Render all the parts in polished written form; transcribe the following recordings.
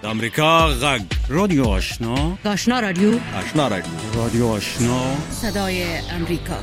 د امریکا غږ رادیو آشنا آشنا رادیو رادیو آشنا صدای امریکا.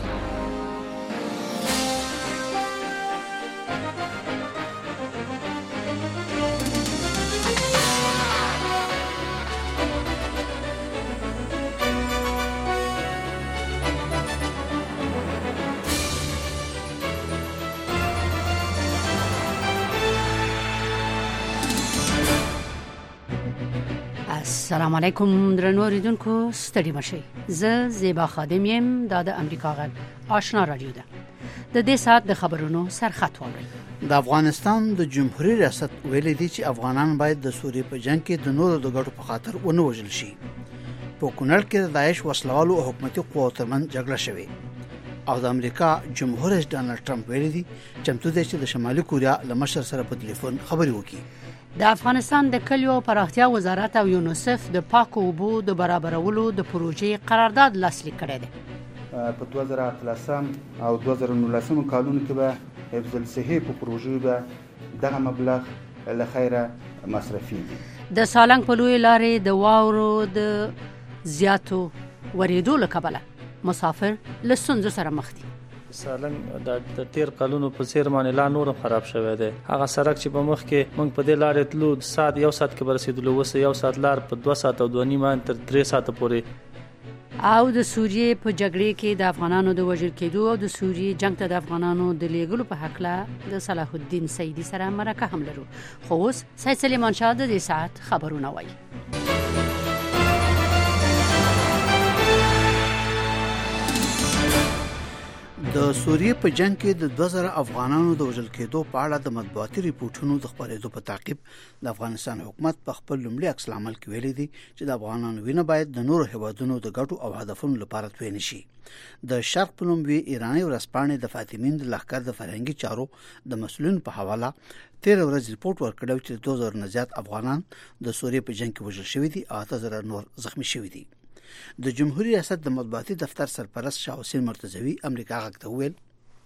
السلام علیکم درنو اوریدونکو، ستړي مشئ. زه زیبا خادم یم. د امریکا غږ آشنا رادیو ده. د دې سات د خبرونو سرخط واورئ. د افغانستان د جمهوریت ریاست ویلي دی چې افغانان باید د سوریې په جنگ کې د نورو د ګټو په خاطر ونه وژل شي. په کونړ کې د داعش وسلوالو او حکومتي قواو ترمنځ جګړه شوې او د امریکا جمهور رئیس ډانلډ ټرمپ ویلي دی چمتو دی چې د شمالي کوریا له مشر سره په ټلیفون خبرې وکړي. د افغانستان د کلیو پراختیا وزارت او یونیسف د پاکو اوبو د برابرولو د پروژې قرارداد لاسلیک کړی دی. په 2013 او 2019 کالونو کې به حفظ الصحه په پروژې به دغه مبلغ له خیره مصرفيږي. د سالنګ په لوی لارې د واورو د زیاتو ورېدو له کبله مسافر له ستونزو سره مخ دي. سالنګ د تیر کلونو په څیر باندې لا نور خراب شوی دی. هغه سړک چې په مخ کې موږ په دې لارې تلو ساعت یو ساعت کې برسېدلو، وسه یو ساعت لار په 2 ساعت او 2 نیمه تر 3 ساعت پورې. او د سوریې په جګړې کې د افغانانو د وژل کېدو او د سوریې جنگ ته د افغانانو د لیږلو په حق له د صلاح الدین سیدی سره مرکه هم لرو. خو اوس سید سلیمان شاه د دې ساعت خبرونه وایي. د سوریې په جنگ کې د 2000 افغانانو د وژل کېدو په اړه د مطبوعاتي ریپورتونو د خبرېدو په تعقیب د افغانستان حکومت په خپل لومړي عکس العمل کې ویلي دي چې د افغانانو وینه باید د نورو هیوادونو د ګټو او هدفونو لپاره توی نشي. د شرق په نوم وی ایراني ورځپاڼې د فاطمین د لښکر د فرهنګي چارو د مسؤلین په حواله 13 ورځ ریپورت ورکړی چې 2000 نه زیات افغانان د سوریې په جنگ کې وژل شوي دي او 8000 نور زخمی شوي دي. د جمهوریت ریاست د مطبوعاتي دفتر سرپرست شاه حسین مرتضوی امریکا غږ ته ویل: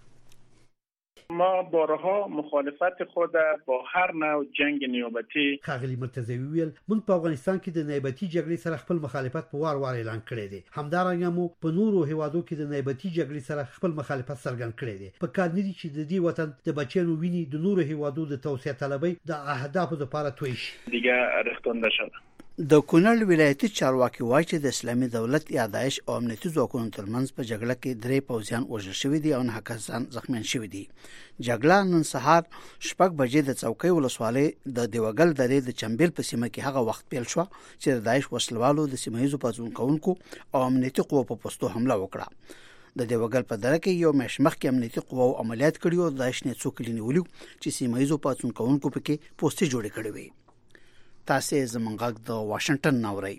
ما بارها مخالفت خود با هر نوع جنگ نیابتی. خاغلی مرتضوی ویل موږ په افغانستان کې د نیابتي جګړې سره خپل مخالفت په وار اعلان کړی دی. همدارنګه مو په نورو هیوادو کې د نیابتي جګړې سره خپل مخالفت څرګند کړی دی. په کار نه دي چې د دې وطن د بچیانو ویني د نورو هیوادو د توسعه طلبي د اهدافو لپاره توی شي. دیگه رختونده شد. د کونړ ولایتي چارواکي وایي چې د اسلامي دولت یا داعش او امنیتي ځواکونو ترمنځ په جګړه کې 3 پوځیان وژل شوي دي او 9 کسان زخمیان شوي دي. جګړه نن سهار 6 بجې د څوکۍ ولسوالۍ د دیوګل درې د چمبیل په سیمه کې هغه وخت پیل شو چې د داعش وسلوالو د سیمه‌ییزو پاڅون کوونکو او امنیتي قوو په پوستو حمله وکړه. د دیوګل په دره کې یو مېش مخکې امنیتي قوو عملیات کړي او داعش نه څوک لنیولو چې سیمه‌ییزو پاڅون کوونکو پکې پوستې جوړې کړې وي. تاسو زمونږ غږ د واشنگټن ناوړی.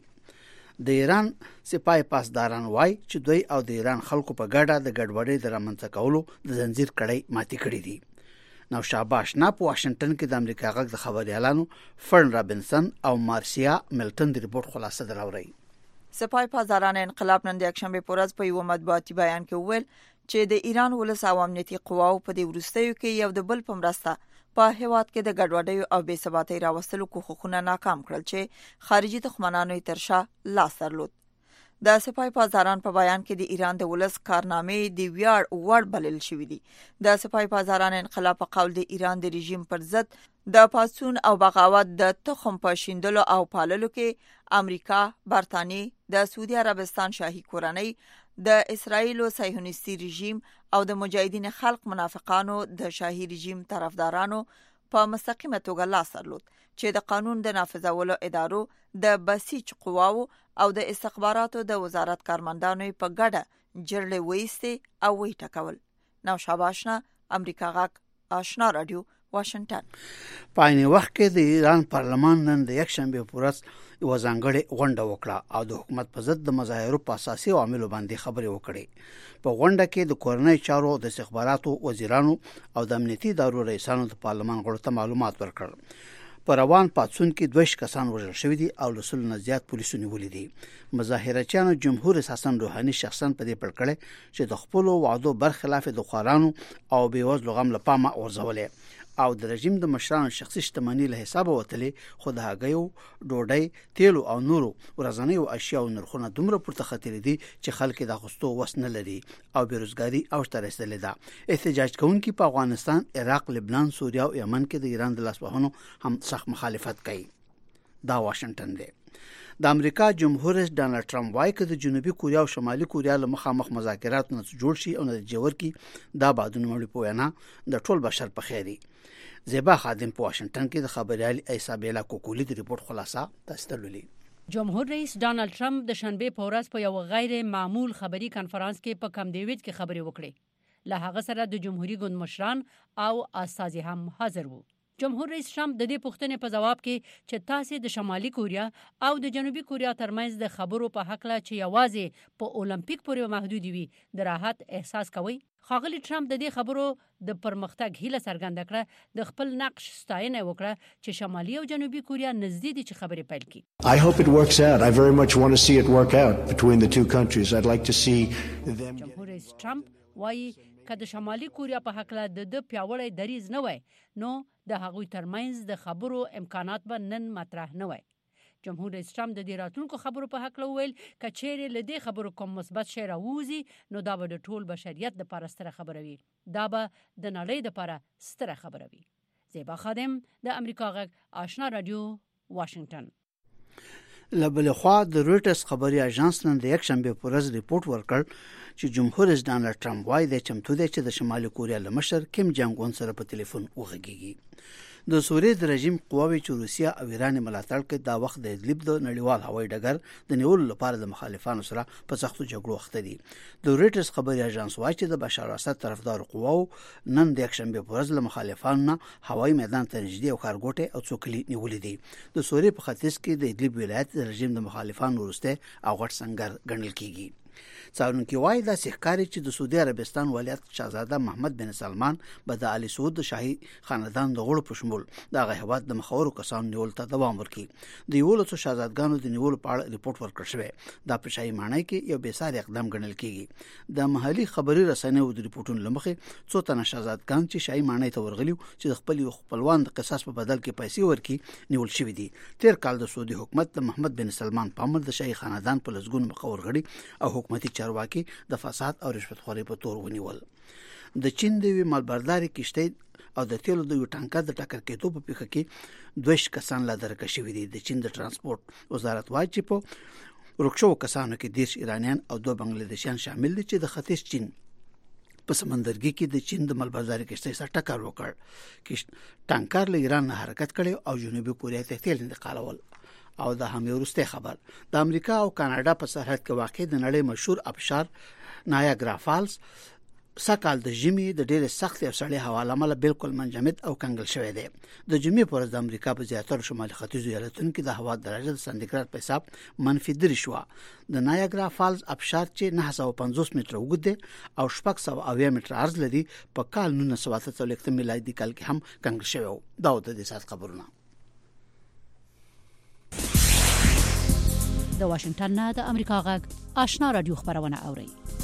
د ایران سپای پاسداران وای چې دوی او د ایران خلکو په ګډه د ګډوډۍ د رامنځته کولو د زنجیر کړۍ ماتې کړې دي. نو شاباش نه په واشنگټن کې د امریکا غږ د خبريالانو فرن رابنسن او مارسیا ملټن د ریپورت خلاصه دراوړي. سپای پاسداران انقلاب نن د یکشنبه په ورځ په یو مطبوعاتي بیان کې وویل چې د ایران ولس او امنیتي قواو په دې وروستیو کې یو د بل په مرسته په هیواد کې د ګډوډۍ او بې ثباتۍ راوستلو کوښښونه ناکام کړل چې خارجي دښمنانو یې تر شا لاس درلود. د سپای پاسداران په بیان کې د ایران د ولس کارنامې د ویاړ وړ بلل شوې دي. د سپای پاسداران انقلاب په قول د ایران د رژیم پر ضد د پاڅون او بغاوت د تخم په شیندلو او پاللو کې امریکا، برتانیې، د سعودي عربستان شاهي کورنۍ، د اسرایل او صهیونیستي رژیم او د مجاهدین خلق منافقانو د شاهي رژیم طرفدارانو په مستقیمه توګه لاس درلود چې د قانون د نافذولو ادارو، د بسیج قواو او د استخباراتو د وزارت کارمندانو په ګډه جرړې وېستې او وټکول. نو شاباشنا امریکا غږ آشنا رادیو واشنگټن. په عین وخت کې د ایران پارلمان نن د یکشنبه په ورځ یو ځانګړې غونډه وکړه او د حکومت په ضد د مظاهرو په اساسي عواملو باندې خبرې وکړې. په غونډه کې د کورنۍ چارو د استخباراتو وزیرانو او د امنیتي ادارو رئیسانو د پارلمان غړو ته معلومات ورکړل. په روان پاڅون کې 2 کسان وژل شوي دي او له 100 نه زیات پولیسو نیولي دي. مظاهرچیانو جمهور حسن روحاني شخصا په دې پړ کړی چې د خپل وعدو برخلاف د خوارانو او بیوزلو غم لپاره ورزولې او د رژیم د مشرانو شخصي شتمنۍ له حسابه وتلې خو د هګیو ډوډۍ تیلو او نورو ورځنیو اشیاءو نرخونه دومره پورته ختلي دي چې خلک د اخیستو وس نه لري او بیروزګاري اوج ته رسیدلې ده. احتجاج کوونکي په افغانستان، عراق، لبنان، سوریه او یمن کې د ایران د لاسوهنو هم سخت مخالفت کوي. دا واشنگټن دی. د امریکا جمهور رئیس ډانلډ ټرمپ وايي چې د جنوبي کوریا او شمالي کوریا له مخامخ مذاکرات نه جوړ شي او نتیجه ورکړي دا بعدونه مړي په وینا د ټول بشر په خیري. زیبا خادم په واشنگټن کې د خبريال ایسابیلا کوکولی د ریپورت خلاصه تستلولي. جمهور رئیس ډانلډ ټرمپ د شنبه په ورځ په یو غیر معمول خبري کانفرنس کې په کم دیوید کې خبري وکړې. له هغه سره د جمهوریت ګوند مشران او استازي هم حاضر وو. جمهور رئیس ټرمپ د دې پوښتنې په جواب کې چې تاسو د شمالي کوریا او د جنوبي کوریا ترمنځ د خبرو په حق لا چې یوازې په اولمپیک پورې محدود وي د راحت احساس کوي. ښاغلي ټرمپ د دې خبرو د پرمختګ هیله څرګنده کړه، د خپل نقش ستاینه وکړه چې شمالي او جنوبي کوریا نږدې دي چې خبرې پیل کړي. I hope it works out. I very much want to see it work out between the two countries. I'd like to see them. جمهور رئیس ټرمپ وايي که د شمالي کوریا په حق لا د پیاوړی دریځ نه وای نو د هغوی ترمنځ د خبرو امکانات به نن مطرح نه وای. جمهور رئیس ټرمپ د دې راتلونکو خبرو په حق ویل که چیرې له دې خبرو کوم مثبت شی راوځي نو دا به د ټول بشریت لپاره ستره خبره وي. دا به د نړۍ لپاره ستره خبره وي. زیبا خادم د امریکا غږ آشنا رادیو واشنگټن. لبل خوا د رويټرز خبري اژانس نن د یک شنبه په ورځ ریپورت ورکړ چې جمهور رئیس ډانلډ ټرمپ وايي د چمتو دی چې د شمالي کوریا له مشر کیم جانګ اون سره په ټلیفون وغږیږي. د سوریې د رژیم قواوې چې روسیا او ایران ملاتړ کوي دا وخت د ادلب د نړیوال هوایي ډګر د نیولو لپاره د مخالفانو سره په سختو جګړو اخته دي. د رويټرز خبري اژانس وايي چې د بشار اسد طرفدار قواو نن د یک شنبه په ورځ له مخالفانو هوایي میدان ته نږدې او ښارګوټه او څوکلي نیولې دي. د سوریې په ختیځ کې د ادلب ولایت د رژیم د مخالفانو ورسته او غټ سنگر ګڼل کیږي. څارونکي وايي دا ښکاري چې د سعودي عربستان ولیعت شاهزاده محمد بن سلمان به د علي سعود د شاهي خاندان د غړو په شمول د هغه د مخورو کسانو نیول ته دوام ورکړي. د یو لسو شاهزادګانو د نیولو په اړه ریپورت ورکړ شوی. دا په شاهي معنی کې یو بېساري اقدام ګڼل کیږي. د محلي خبري رسنیو د ریپورتونو لمخې څو تنه شاهزادګان چې شاهي معنی ته ورغلي چې د خپل خپلوان د قصاص په بدل کې پیسې ورکړي نیول شوی دي. تیر کال د سعودي حکومت د محمد بن سلمان په امر د شاهي خاندان په لزګون مخور غړي او حکومتي چارواکي د فساد او رشوت خوري په تور ونیول. د چین د مالبرداري کشته او د تیلو د یو ټانکر د ټکر کېدو په پیښه کې 2 کسان لا درکه شوي دي. د چین د ترانسپورت وزارت وايي چې په ورکشو کسانو کې 10 ایرانیان او 2 بنگلادیشیان شامل دي چې د ختیځ چین په سمندرګي کې د چین د مالبرداري کشته سره ټکر وکړ. ټانکر له ایران نه حرکت کړي او جنوبي کوریا ته تیل انتقالول. او د هم ورسته خبر د امریکا او کاناډا په سرحد کې واقع د نړۍ مشهور ابشار نایاګرا فالز سکهال د ژمي د ډېر سخت او سړې هوا لامل بالکل منجمد او کنګل شوی دی. د جمعې پر ورځ د امریکا په زیاتره شمالي ختیځو ایالتونو کې د هوا درجه د سانتیګراد په حساب -3 شو. د نایاګرا فالز ابشار چې 950 متره اوږد دی او 680 متره عرض لري په کال 1943 میلادي کال کې هم کنګل شوی. دا د دې سات خبرونه. د واشنگټن نه د امریکا غږ آشنا رادیو خبرونه اوري.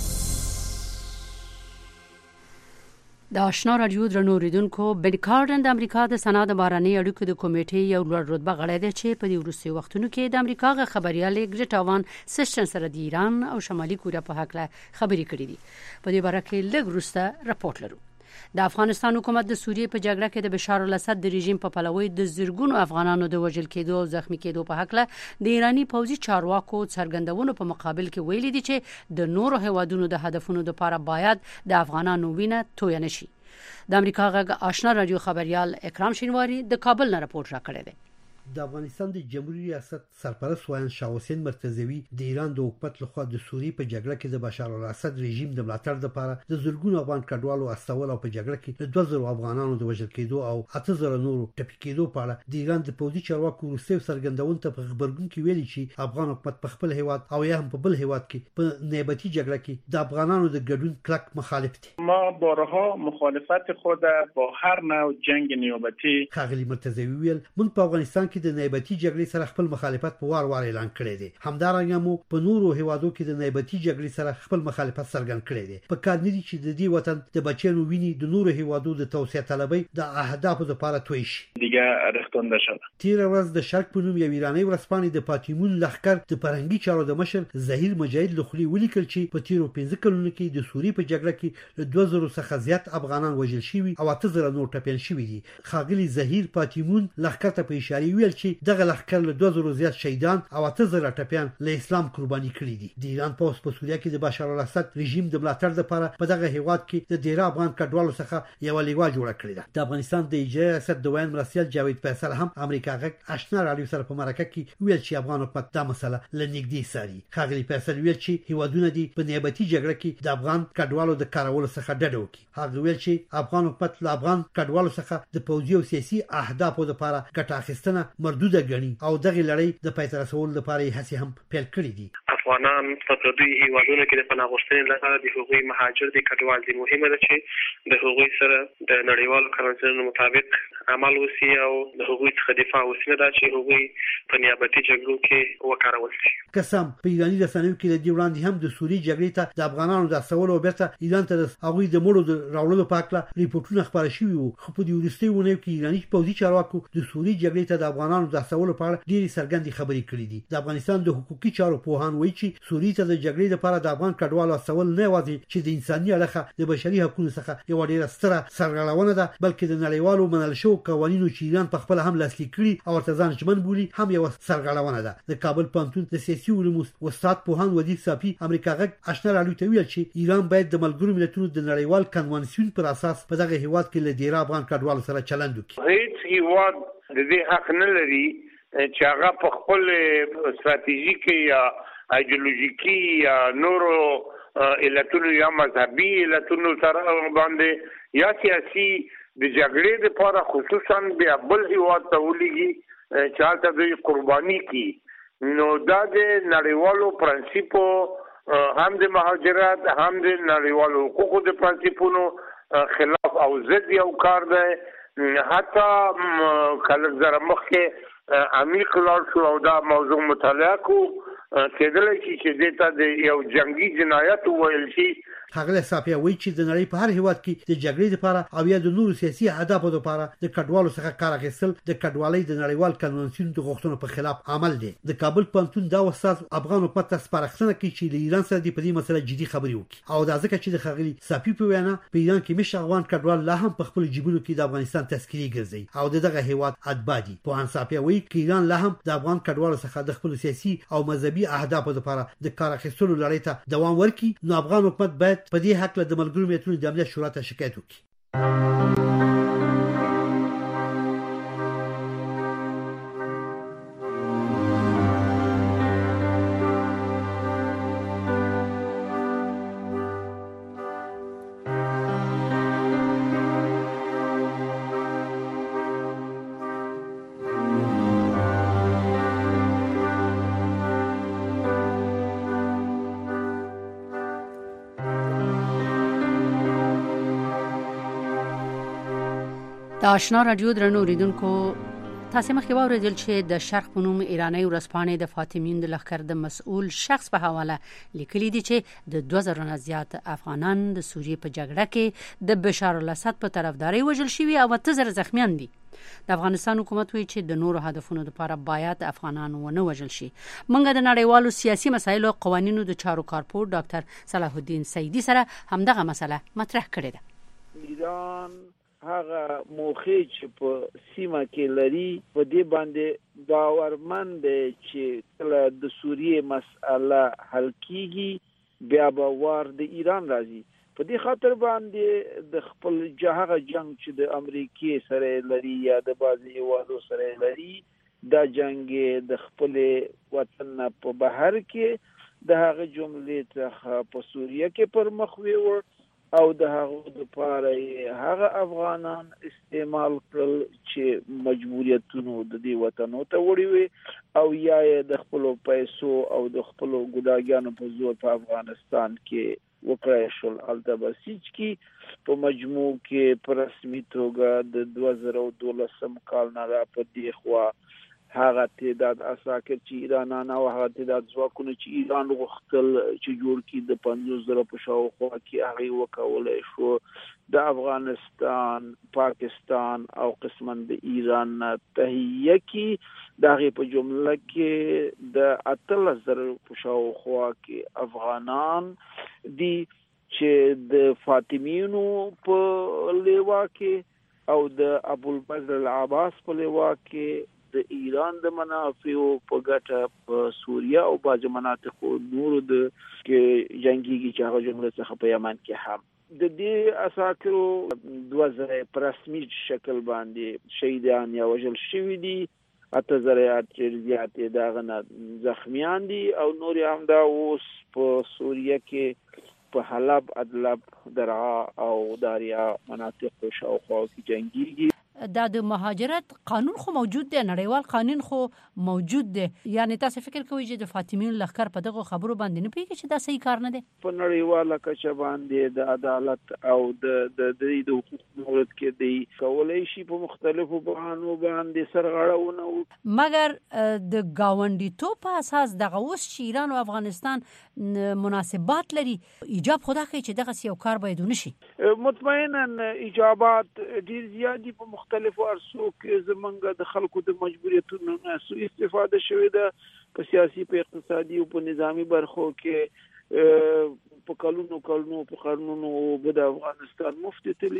د آشنا رادیو درنو ریدونکو بن کارډن د امریکا د سنا د باراني اړیکو د کمیټې یو لوړ رتبه غړی دی چې په دې وروستي وختونو کې د امریکا غ خبريال ګریټا وان سیسټن سره د ایران او شمالي کوریا په حق له خبرې کړې دي. په دې باره کې لږ وروسته راپورټ لرو. د افغانستان حکومت د سوریې په جګړه کې د بشار الاسد د رژیم په پلوي د زرګونو افغانانو د وژل کېدو او زخمی کېدو په حق له د ایرانی پوځي چارواکو څرګندونو په مقابل کې ویلي دي چې د نورو هیوادونو د هدفونو لپاره باید د افغانانو وینه توی نشي. د امریکا غږ آشنا رادیو خبريال اکرام شینواری د کابل نه راپورټ راکړی دی. د افغانستان د جمهوریت ریاست سرپرست وایان شاه حسین مرتضوی د ایران د حکومت لخوا د سوریې په جګړه کې د بشار الاسد رژیم د ملاتړ لپاره د زرګونو افغان کډوالو استول او په جګړه کې د 2000 افغانانو د وژل کېدو او 8000 نورو ټپي کېدو په اړه د ایران د پوځي چارواکو وروستي څرګندونه ته په خبرګون کې ویلي چې افغان حکومت په خپل هیواد او یا هم په بل هیواد کې په نیابتي جګړه کې د افغانانو د ګډون کلک مخالف دي. ما بارها مخالفت خود با هر نوع جنگ نیابتی خاغلی مرتضوی ویل موږ په افغانستان کې د نیابتي جګړې سره خپل مخالفت په وار وار اعلان کړی دی. همدارنګه مو په نورو هیوادو کې د نیابتي جګړې سره خپل مخالفت څرګند کړی دی. په کار نه دي چې د دې وطن د بچیانو ویني د نورو هیوادو د توسعه طلبي د اهدافو لپاره توی شي. دیگه رختونده شد. تیر ورځ د شرق په نوم یو ایرانی ورسپانې د فاطمون لښکر د فرهنګي چارو د مشر زهیر مجاهد لخوا ولیکل چې په تیرو 15 کلونو کې د سوریې په جګړه کې له 2000 څخه زیات افغانان وژل شوي او 8000 نور ټپیان شوي دي. خاغلی زهیر فاطمون لښکر ته په اشاره ویل چې دغه لښکر له 2000 زیات شهیدان او 8000 ټپیان له اسلام قرباني کړي دي. د ایران پوس په سوریه کې د بشار الاسد رژیم د ملاتړ لپاره په دغه هیواد کې د ډیر افغان کډوالو څخه یو لیوا جوړه کړې ده. د افغانستان د اجرایي ریاست د وین مرستیال جاوید فیصل هم امریکا غږ آشنا رادیو سره په مرکه کې ویل چې افغان حکومت دا مسله لنګدي ساري. خاغلی فیصل ویل چې هیوادونه دي په نیابتي جګړه کې د افغان کډوالو د کارولو څخه ډډه وکړي. هغه ویل چې افغان حکومت له افغان کډوالو څخه د پوځي او سیاسي اهدافو لپاره ګټه اخیستنه مردوده ګڼي او دغه لړۍ د پای ته رسولو لپاره هڅې هم پیل کړې دي. افغانان په پردي هیوادونو کې د پناه غوښتنې لپاره د هغوی مهاجر دي کډوال دي. مهمه ده چې د هغوی سره د نړیوالو قوانینو مطابق عمل وشي او د هغوی څخه دفاع وشي، دا چې هغوی په نیابتي جګړو کې وکارول شي. قسم په ایراني رسنیو کې د دې وړاندې هم د سوریې جګړې ته د افغانانو د اصولو بیرته ایران ته هغوی د مړو د راوړلو په اړه ریپورتونه خبر شوي وو. خو په دې وروستي ونیو کې ایراني پوځي چارواکو د سوریې جګړې ته د افغانانو د اصولو په اړه ډېری څرګندې خبرې کړې دي. د افغانستان د حقوقي چارو پوهان وایي چې سوریې ته د جګړې لپاره د افغان کډوالو اصول نه یوازې چې د انساني اړخه د بشري حقوقو څخه یو ډېره ستره سرغړونه ده، بلکې د نړیوالو منل شوو قوانینو چې ایران په خپل هم لاسلیک کړي او ورته ځان ژمن بولي هم یو سرغړونه ده. د کابل پوهنتون د سیاسي علومو استاد پوهان ودی صافي امریکا غږ آشنا رادیو ته ویل چې ایران باید د ملګرو ملتونو د نړیوال کنوانسیون پر اساس په دغه هیواد کې له ډیر افغان کډوالو سره چلند وکړي. هیڅ هیواد د دې حق نه لري چې هغه په خپل ستراتیژیکي یا ایدئولوژیکي یا نورو علتونو یا مذهبي علتونو سره باندې یا سیاسي د جګړې لپاره خصوصا بیا بل هیواد ته ولېږي چې هلته دوی قرباني کړي. نو دا د نړیوالو پرنسپو هم د مهاجرت هم د نړیوالو حقوقو د پرنسپونو خلاف او ضد یو کار دی. حتی خلک زره مخکې عمیق لاړ شو او دا موضوع مطالعه کو کېدلی شي چې دې ته د یو جنگي جنایت وویل شي. خاغلی صافي وایي چې د نړۍ په هر هیواد کې د جګړې لپاره او یا د نورو سیاسي اهدافو لپاره د کډوالو څخه کار اخیستل د کډوالۍ د نړیوال کنوانسیون د غوښتنو په خلاف عمل دی. د کابل پوهنتون دا استاد افغان حکومت ته سپارښتنه کوي چې له ایران سره د په دې مسله جدي خبرې وکړي او دا ځکه چې د خاغلی صافي په وینا په ایران کې مش افغان کډوال لا هم په خپل جیبونو کې د افغانستان تذکری ګرځي او دغه هیواد اتبادي. پوهان صافي وایي چې ایران لا هم د افغان کډوالو څخه د خپل سیاسي او مذهبي اهدافو لپاره د کار اخیستلو لړۍ ته دوام ورکړي. نو افغان حکومت باید په دې حق له ملګرو ملتونو د امنیت شورا ته شکایت وکړي. د آشنا رادیو درنو اوریدونکو تاسو مخکې واورېدل چې د شرق په نوم ایرانی ورځپاڼې د فاطمیون د لښکر د مسؤل شخص په حواله لیکلي دي چې د 2000 نه زیات افغانان د سوریې په جګړه کې د بشار الاسد په طرفداري وژل شوي او 8000 زخمیان دي. د افغانستان حکومت وایي چې د نورو هدفونو لپاره باید افغانان ونه وژل شي. موږ د نړیوالو سیاسي مسایلو او قوانینو د چارو کارپور ډاکټر صلاح الدین سیدی سره همدغه مسله مطرح کړې ده. ایران هغه موخه چې په سیمه کې لري په دې باندې باورمند دی چې کله د سوریې مسأله حل کیږي بیا به وار د ایران راځي. په دې خاطر باندې د خپل هغه جنگ چې د امریکای سره لري یا د بعضي هیوادو سره لري دا جنگ د خپل وطن په بهر کې د هغه جملې څخه په سوریه کې پر مخ وړ او د هغه لپاره هغه افغانان استعمال کړل چې مجبوریتونو د دې وطن ته وړي وي او یا د خپل پیسو او د خپل ګډاګانو په زور په افغانستان کې وکړای شول. البته بسیج کې په مجموع کې په رسمي توګه د 2012 کال نه را پدې خوا هغه تعداد عساکر چې ایرانان او هغه تعداد ځواکونه چې ایران غوښتل چې جوړ کړي د 50,000 په شاوخوا کې هغه وکولای شو. د افغانستان، پاکستان او قسماً د ایران تهیه کې دغه په جمله کې د 18,000 په شاوخوا کې افغانان دي چې د فاطمیونو په لیوا کې او د ابوالفضل العباس په لیوا کې د ایران د منافعو په ګټه په سوریه او باج مناطق نور د کې جنگيږي چې هغه جمله څخه په یمن کې هم د دې عساکرو 2000 په رسمي شکل باندې شهیدان یا وژل شوي دي، 8000 زیاتې داغه زخمیان دي او نور هم دا اوس په سوریه کې په حلب، ادلب، درعا او داریا مناطق شاوخوا کې جنگيږي. دا د مهاجرت قانون خو موجود دی، نړیوال قانون خو موجود دی. یعنی تاسو فکر کوئ چې د فاطمیون لښکر په دغه خبرو باندې نه پیږي چې دا صحیح کار نه دی؟ په نړیواله کچه باندې د عدالت او د حقوق مورد کې دی کولای شي په مختلفو بهانو باندې سرغړونه، مګر د گاونډیتوب په اساس دغه اوس چې ایران او افغانستان مناسبات لري، ایجاب خدا کوي چې دغه یو کار باید ونشي. مطمئنا ایجابات ډیر زیات دي په مختلفو ارسو کې زمونږ د خلکو د مجبوریتونو نه سوء استفاده شوې ده په سیاسي، په اقتصادي او په نظامی برخو کې. په کلونو په قانونو د افغانستان مفت تللی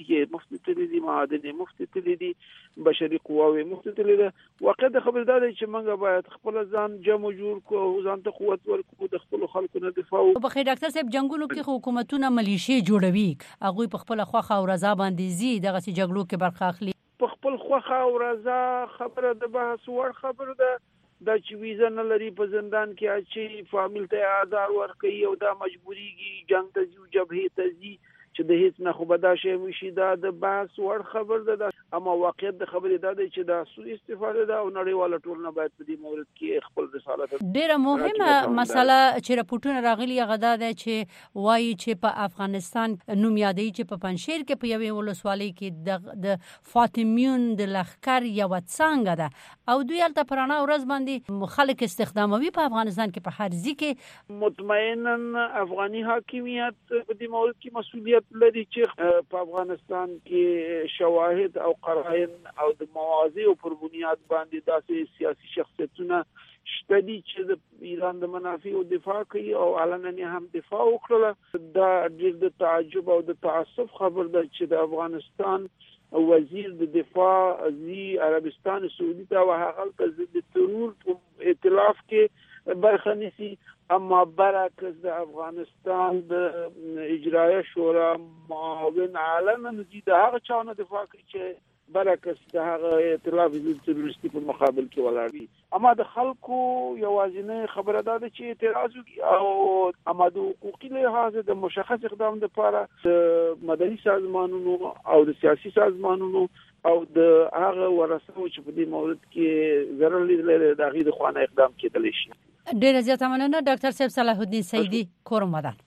دي، معادن مفت تللی دي، بشري قواوې مفت تللی ده. واقع د خبردار چې موږ باید خپل ځان جمع جوړ کړو، ځان ته قوت ورکړو، د خپل خلکو نه دفاع وکړو. بخیر ډاکټر صاحب، جنگونو کې حکومتونه ملیشي جوړوي، هغه په خپل خوخه او رضا باندې زی دغه جګړو کې برخه اخلي. په خپل خوخه او رضا خبره د بحث وړ خبره ده. دا چې ویزه نه لري په زندان کې اچي، فامیل ته آزار ورکوي او دا مجبوریږي جنگ ته ځي، جبهې ته ځي چې د هیڅ نه خو به دا شی وشي. دا د بحث وړ خبر ده، اما واقعیت د خبرې دا دی چې دا سوء استفاده ده او نړیواله ټولنه باید په دې مورد کې خپل رسالت. ډیره مهمه مسله چې راپورټونه راغلي هغه دا ده چې وایي چې په افغانستان نوم یادوي چې په پنجشیر کې په یوې ولسوالۍ کې د فاطمیون د لښکر یوه څانګه ده او دوی هلته په رڼا ورځ باندې خلک استخداموي په افغانستان کې په هر ځای کې. مطمئنا افغاني حاکمیت په دې مورد کې مسؤلیت لري چې په افغانستان کې شواهد او قرائن او د مواضیع پر بنیاد باندې داسې سیاسي شخصیتونه شته دي چې د ایران د منافعو دفاع کوي او علنا هم دفاع وکړه. دا ډېر د تعجب او د تعصب خبر ده چې د افغانستان وزیر د دفاع زی عربستان سعودي ته وهغه د ترور په ائتلاف کې برخه نیسي، اما برعکس د افغانستان د اجرایه شورا معاون علنا د هغه چانه دفاع کوي چې برعکس د هغه ائتلاف د تروریستي په مقابل کې ولاړ دي. اما د خلکو یوازینی خبره ده چې اعتراض وکړي او اما د حقوقي لحاظ د مشخص اقدام لپاره د مدني سازمانونو او د سیاسي سازمانونو او د هغه ورسو چې په دې مورد کې ضرر لري د هغې د خوانه اقدام کېدلی شي. ډیره زیاته مننه ډاکټر صاحب صلاح الدین سیدی، کورم ودان.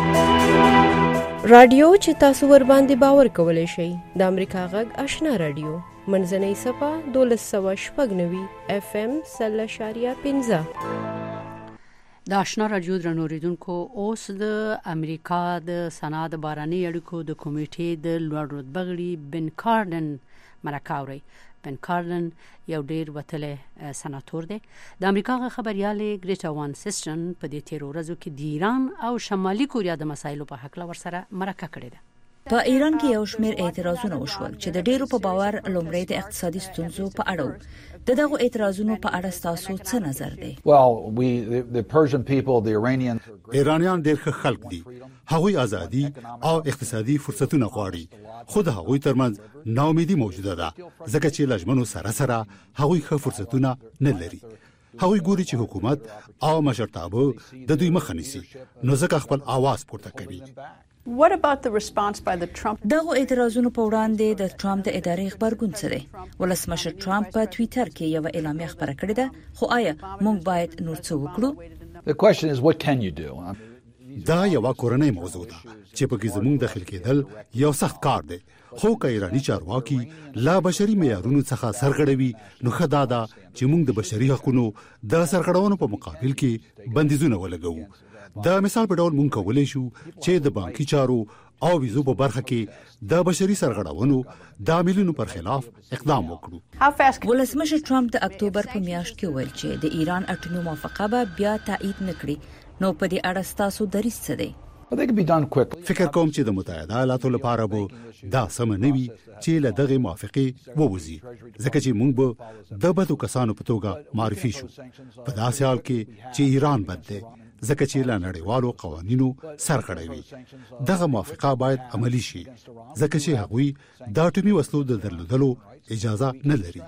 رادیو چې تاسو ور باندې باور کولای شئ د امریکا غږ آشنا رادیو منځنۍ صفه 1290 FM 0.15. د آشنا رادیو درنوریدونکو، اوس د امریکا د صنعت باراني اړیکو د کمیټې د لوړ رتبه غړي بن کارډن مرکه اوري. بن کارډن یو ډیر وتلی سناتور دی. د امریکا خبريالې ګریټا وان سیسټن په دې تیر ورځو کې د ایران او شمالي کوریا د مسایلو په حق ورسره مرکه کړې ده. په ایران کې یو شمېر اعتراضونه وشول چې د ډیرو په باور لومړی د اقتصادي ستونزو په اړه وو. دغه اعتراضونو په اړه تاسو څه نظر دی؟ ایرانیان ډېر ښه خلک دي، هغوی ازادي او اقتصادي فرصتونه غواړي، خو د هغوی ترمنځ ناامیدي موجوده ده ځکه چې لجمنو سره هغوی ښه فرصتونه نه لري. هغوی ګوري چې حکومت او مشرتابه د دوی مخه نیسي، نو ځکه خپل आवाज پورته کوي. What about the response by the Trump? دغه اعتراضونو په وړاندې د ټرمپ د ادارې خبرګون څه دی؟ ولسمشر ټرمپ په ټوئیټر کې یو اعلامیه خبره کړې ده، خو آیا موږ باید نور څه وکړو؟ The question is what can you do? دا یو کورنۍ موضوع ده چې پکې زموږ داخل کېدل یو سخت کار دی، خو که ایرانی چارواکي لا بشري معیارونو څخه سرغړوي نو ښه دا ده چې موږ د بشري حقوقو د سرغړونو په مقابل کې بندیزونه ولګوو. د مثال په ډول موږ کولی شو چې د بانکي چارو او ویزو په برخه کې د بشري سرغړونو د عاملینو پر خلاف اقدام وکړو. ولسمشر ټرمپ د اکتوبر په میاشت کې ویل چې د ایران اټومي موافقه به بیا تایید نکړي، نو په دې اړه ستاسو دریځ څه دی؟ فکر کوم چې د متحده ایالاتو لپاره به دا سم نه وي چې له دغه موافقه ووځي، ځکه چې موږ به د بدو کسانو په توګه معرفي شو. په داسې حال کې چې ایران بد دی ځکه چې له نړیوالو قوانینو سرغړوي. دغه موافقه باید عملی شي ځکه چې هغوی د اټومي وسلو د درلودلو اجازه نه لري.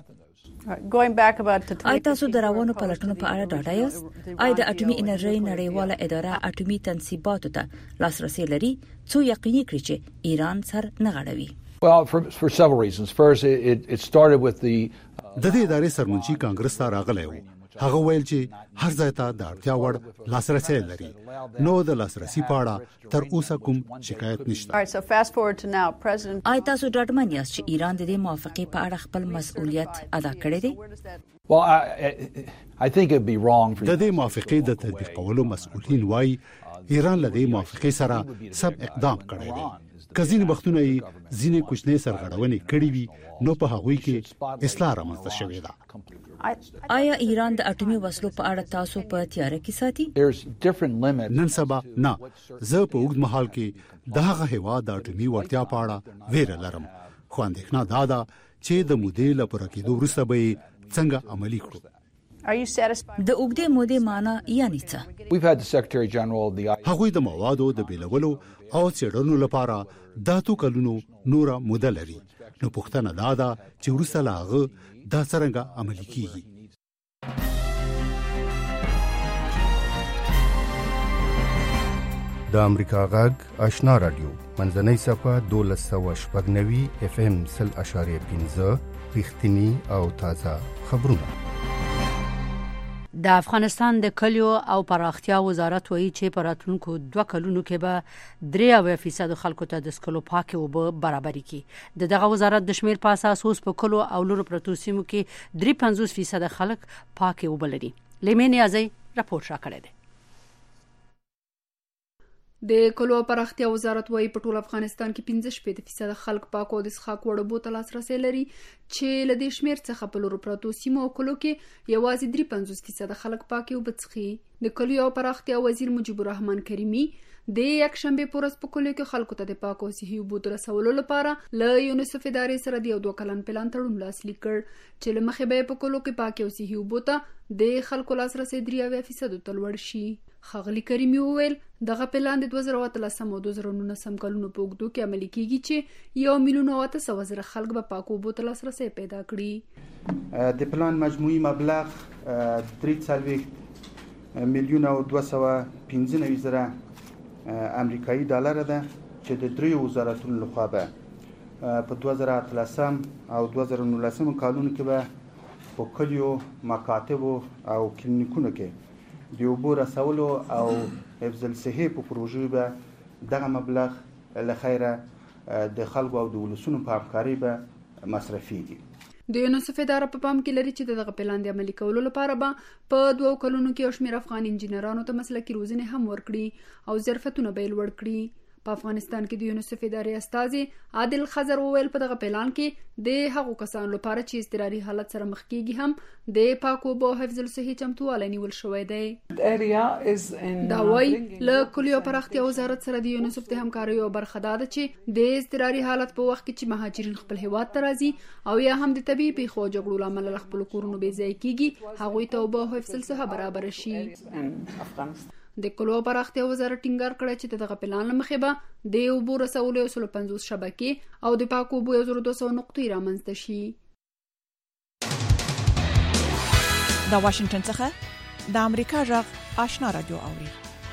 آیا تاسو د روانو پلټنو په اړه ډاډه یاست؟ آیا د اټومي انرژي نړیواله اداره اټومي تنصیباتو ته لاسرسي لري څو یقیني کړي چې ایران سر نه غړوي؟ Well, for several reasons. First, it started with the د دې ادارې سرمنشي کانګرس ته راغلی و. هغه ویل چې هر ځای ته د اړتیا وړ لاسرسي لري، نو د لاسرسي په اړه تر اوسه کوم شکایت نشته. آیا تاسو ډاډمن یاست چې ایران د دې موافقې په اړه خپل مسؤلیت ادا کړی دی؟ Well, I think it'd be wrong for د دې موافقې د تطبیقولو مسؤلین وایي ایران له دې موافقې سره سم اقدام کړی دی. کزین وختونه یې ځینې کوچنۍ سرغړونې کړې وي نو په هغوی کې اصلاح رامنځته شوې ده. آیا ایران د اټومي وسلو په اړه تاسو په تیاره کې ساتي؟ نن سبا نه، زه په اوږد مهال کې د هغه هیواد د اټومي وړتیا په اړه ویره لرم، خو اندېښنه دا ده چې د مودې له پوره کېدو وروسته به یې څنګه عملي کړو. د اوږدې مودې معنا یعنې څه؟ هغوی د موادو د بیلولو او څېړنو لپاره د 2 کلونو نوره موده لري، نو پوښتنه دا ده چې وروسته له هغه دا څرنګه عملي کیږي. د امریکا غږ آشنا رادیو منځنۍ صفحه 1290 FM 0.5 رښتینی او تازه خبرونه. د افغانستان د کلیو او پراختیا وزارت وایي چې په راتلونکو 2 کلونو کې به 3% خلکو ته د سکلو پاکه اوبه برابري کړي. دغه وزارت د شمیر په اساس اوس په کلو او لورو پرتو سیمو کې 53% خلک پاکه اوبه لري. لیمینې ازي راپور راکړی دی. د کلو پراختیا وزارت وايي په ټول افغانستان کې 15% خلک پاک او د څښاک وړ اوبو ته لاسرسي لري، چې له دې شمیر څخه په لورو پرتو سیمو او کلو کې یوازې 53% خلک پاک اوبه څښي. د کلیو پراختیا وزیر مجيب الرحمن کریمي د یکشنبه پورز په کلیو کې خلکو ته د پاک او صحي اوبو د رسولو لپاره له یونیسف ادارې سره د 2 کلن پلان تړون لاسلیک کړ، چې له مخې به په کلو کې پاک او صحي اوبو ته د خلکو لاسرسي 3% ته لوړ شي. خغلی کریمی وویل دغه پلان د 2013 او 2019 کلونو په وګړو کې عملي کیږي چې 1,800,000 خلک به پاک اوبو ته لاسرسي پیدا کړي. د پلان مجموعي مبلغ 3 میلیون او 215,000 امریکایي ډالر ده، چې د 3 وزارتونو لخوا به په 2013 او 2019 کلونو کې به په کلیو، مکاتبو او کلینیکونو کې د اوبو رسولو او حفظ الصحې په پروژو به دغه مبلغ له خیره د خلکو او د ولسونو په همکاري به مصرفيږي. د یونیسف اداره په پام کې لري چې دغه پلان د عملي کولو لپاره به په 2 کلونو کې یو شمېر افغان انجینرانو ته مسلکي روزنه هم ورکړي او ظرفتونه به لوړ کړي. په افغانستان کې د یونیسف ادارې استازي عادل خضر وویل په دغه پلان کې د هغو کسانو لپاره چې اضطراري حالت سره مخ کیږي هم د پاکو اوبو حفظ الصحې چمتووالی نیول شوی دی. دا وایي له کلیو پراختیا وزارت سره د یونیسف د همکارۍ یوه برخه دا ده چې د اضطراري حالت په وخت کې چې مهاجرین خپل هیواد ته راځي او یا هم د طبیعي پیښو او جګړو له امله له خپلو کورونو بې ځایه کیږي، هغوی ته اوبه او حفظ الصحه برابره شي. د کلو پراختیا وزارت ټینګار کړی چې دغه پلان له مخې به د اوبو رسولو 150 شبکې او د پاکو اوبو 1200 نقطې رامنځته شي. د واشنگټن څخه د امریکا غږ آشنا رادیو اوري.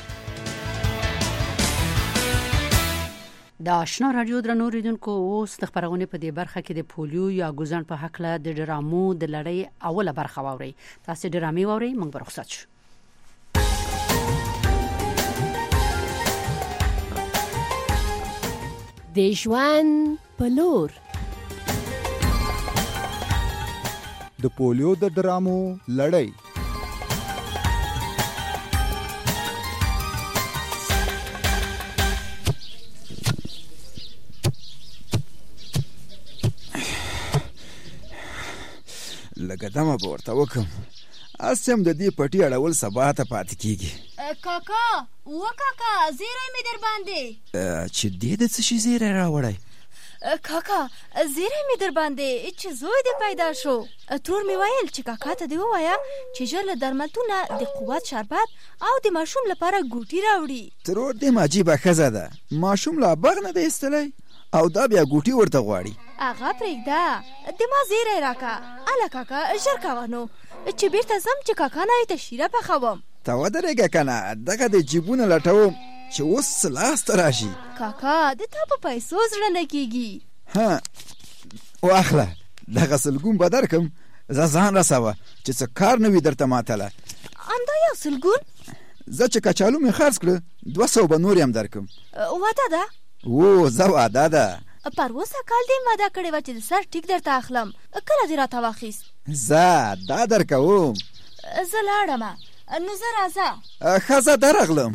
د آشنا رادیو درنو ریډونکو اوس د خبرونه په دې برخه کې د پولیو یا ګوزن په حق له د ډرامو د لړۍ اوله برخه واوري. تاسو ډرامې واوري، موږ به رخصت شو. د ژوند په لور. د پولیو د ډرامو لړۍ. لکه دمه به ورته وکم، اسیم د دې پټي اړول سبا ته پاتې کېږي. کاکا زیری مې در باندې. چې دې د څه شي زیری راوړی؟ کاکا زیری مې در باندې چې زوی دې پیدا شو. ترور مې ویل چې کاکا ته دې ووایه چې ژر له درملتونه د قوت شربت او د ماشوم لپاره ګوټي راوړي. ترور دې ماجیبه ښځه ده، ماشوم لا باغ نه دی ایستلی او دا بیا ګوټي ورته غواړي. هغه پرېږده، د ما زیری راکه. اله کاکا ژر کوه نو چې بیرته ځم چې کاکا نه یې ته شیره پخوم. ته ودرېږه که نه، دغه د جیبونه لټوم چې اوس لاسته راشي. کاکا د تا په پیسو زړه نه کېږي. ها واخله، دغه سلګون به درکم، زه ځان رسوه چې څه کار نه وي درته ماتله. همدا یو سلګون؟ زه چې کچالو مې خرڅ کړه 200 به نور یې هم درکم. واده ده؟ او زه واده ده. پر اوسه کال دې واده کړې وه چې د سر ټیک درته اخلم، کله دې راته واخیست؟ زه دا درکوم. زه لاړم، نو زه راځه. ښه زه درغلم.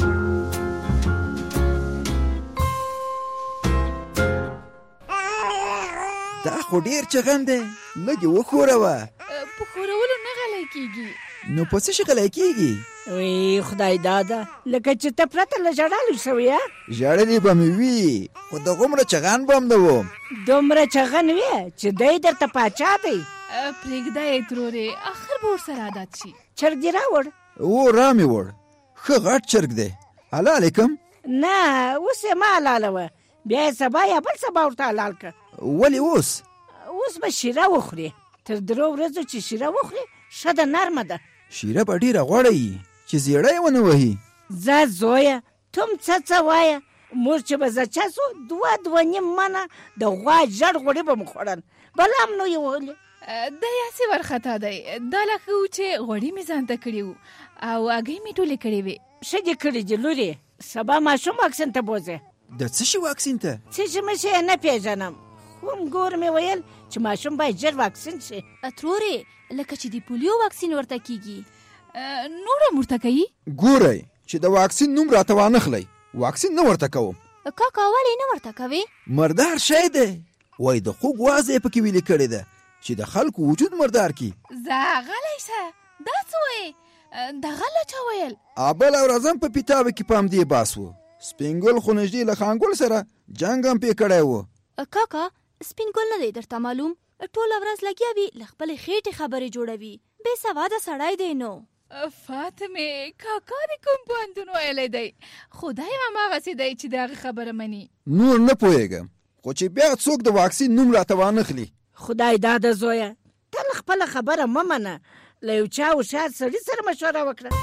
دا خو ډېر چغن دی، لږ یې وښوروه. په ښورولو نه غلی کېږي. نو په څه شي غلی کېږي؟ وی خدای داده، لکه چې ته پرته له ژړالو شوې. ژړلې به مې وي، خو دغومره چغن به هم نه وم. دومره چغن وې چې دی درته پاچا دی. پرېږده یې ترورې، اخر به ورسره عادت شي. چرګ دې راوړ؟ او را مې وړ، ښه غټ چرګ دی. حلال یې کم؟ نه اوس یې ما حلالوه، بیا یې سبا یا بل سبا ورته حلال که. ولې اوس؟ اوس به شیره وخورې، تر 3 ورځو چې شیره وخورې ښه ده، نرمه ده. شیره به ډېره غوړه وي چې زیړه یې ونه وهي. ځه زویه، ته هم څه وایه. موږ چې به زچه سو 2.5 منه د غوا ژړ غوړي به مو خوړل، بله هم نو یې وهلې. دا یاسې ورخطا دی، دا لکه و چې غوړي مې ځان ته کړي وو او هګۍ مې ټولې کړې وې. ښه دې کړي دي لورې، سبا ماشوم واکسین ته بوځې. د څه شي واکسین ته؟ څه چې مې شی نه پېژنم، خو ګور مې ویل چې ماشوم باید ژر واکسین شي. ترورې لکه چې د پولیو واکسین ورته کېږي، نور هم ورته کوي. ګورئ چې د واکسین نوم راته وانخلئ، واکسین نه ورته کوم. کاکا ولې نه ورته کوې؟ مردار شی دی، وایي د خوږ وازه یې پکې ویلې کړې ده چې د خلکو وجود مردار کی. زه غلی شه، دا څه وایې؟ دغه له چا ویل؟ بله ورځ هم په پیتابه کې پام دې باس و. سپین ګل خو نږدې له خانګل سره جنګ هم پې کړی و. کاکا سپین ګل نه دی درته معلوم؟ ټوله ورځ لګیا وي له خپلې خېټې خبرې جوړوي، بې سواده سړی دی. نو فاطمه کاکا دې کوم پوهنتون ویلی دی؟ خدای هماغسې دی چې د هغې خبره مني. نور نه پوهېږم، خو چې بیا څوک د واکسین نوم راته وانخلي. خدای داده زویه، تل خپله خبره مه منه، له یو چا هوښیار سړي سره مشوره وکړه.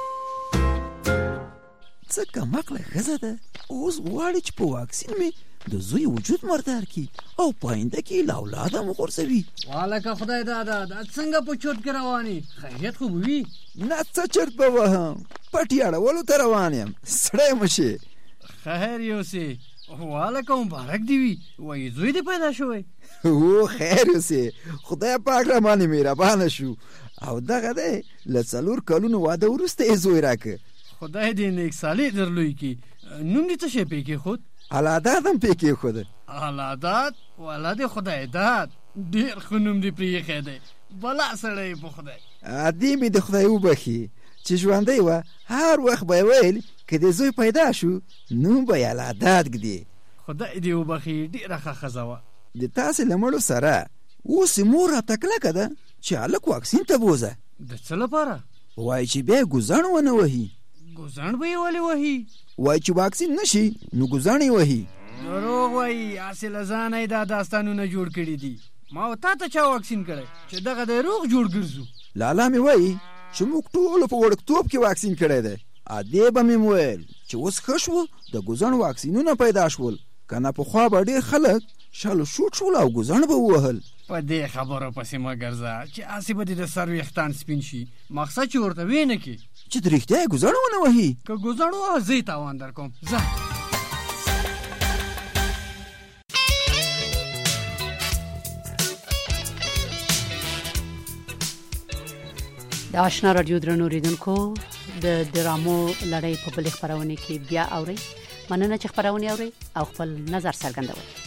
څه کمقله ښځه ده، اوس غواړي چې په واکسین مې د زوی وجود مردار کی او پاینده کې له اولاده مو غورځوي. والکه خدای دادا، دا څنګه په چورت کې رواني؟ خیریت خو به وي؟ نه څه چرت به وهم، پټي اړولو ته روان یم، سړی مه شې. خیر یوسې، والکه مبارک دې وي، وایي زوی دې پیدا شوی. او خیر یوسې، خدای پاک را باندې مهربانه شو او دغه دی له 4 کلونو واده وروسته یې زوی راکړه. خدای دې نیک صالح درلوی کړي. نوم دې څه شی پې کېښود؟ الاداد هم پې کېښوده. الاداد؟ والله دې خدای داد، ډېر ښه نوم دې پرې ایښی دی، بلا سړی په خدای. دې مې د خدای وبخي چې ژوندی وه هر وخت به یې ویل که دې زوی پیدا شو نوم به یې الاداد ږدي. خدای دې وبخي، ډېره ښه ښځه وه. د تاسې له مړو سره اوس یې مور راته کلکه ده چې هلک واکسین ته بوځه. د څه لپاره؟ وایي چې بیا یې ګوزڼ ونه وهي. ګوزڼ به یې ولې وهي؟ وایي چې واکسین نه شي نو ګوزڼ یې وهي. دروغ وایي، هسې له ځانه یې دا داستانونه جوړ کړي دي. ما و تا ته چا واکسین کړی چې دغه دی روغ جوړ ګرځو؟ لالا مې وایي چې موږ ټولو په وړکتوب کې واکسین کړی دی. دې به مې ویل چې اوس ښه شو د ګوزڼ واکسینونه پیدا شول، که نه پخوا به ډېر خلک شالو شوټ شول او ګوزڼ به ووهل. په دې خبرو پسې مه ګرځه چې هسې به دې د سر ویښتان سپین شي، مقصد چې ورته ویې نه کړي چې د رښتیا یې ګوزڼ ونه وهي. که ګوزڼ ووهه زه یې تاوان در کوم. ځه د آشنا رادیو درنو ریدونکو د درامو لړۍ په بل خبرونه کې بیا اوري مننه چې خبرونه اوري او خپل نظر څرګندوي